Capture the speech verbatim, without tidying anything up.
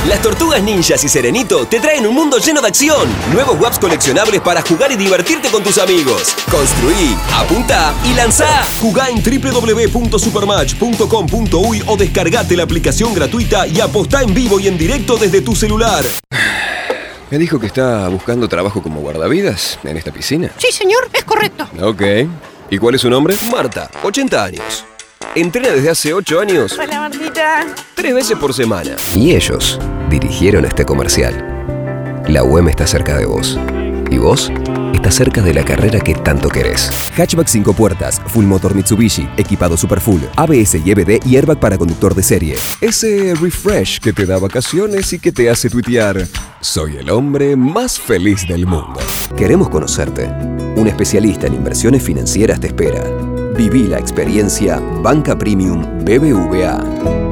Las Tortugas Ninjas y Serenito te traen un mundo lleno de acción. Nuevos W A Ps coleccionables para jugar y divertirte con tus amigos. Construí, apuntá y lanzá. Jugá en doble u doble u doble u punto supermatch punto com punto uy o descargate la aplicación gratuita y apostá en vivo y en directo desde tu celular. Me dijo que está buscando trabajo como guardavidas en esta piscina. Sí, señor, es correcto. Ok. ¿Y cuál es su nombre? Marta, ochenta años. Entrena desde hace ocho años. Hola, Martita. Tres veces por semana. Y ellos dirigieron este comercial. La U E M está cerca de vos. ¿Y vos? Estás cerca de la carrera que tanto querés. Hatchback cinco puertas, full motor Mitsubishi, equipado super full, A B S y E B D y airbag para conductor de serie. Ese refresh que te da vacaciones y que te hace tuitear: soy el hombre más feliz del mundo. Queremos conocerte. Un especialista en inversiones financieras te espera. Viví la experiencia Banca Premium B B V A.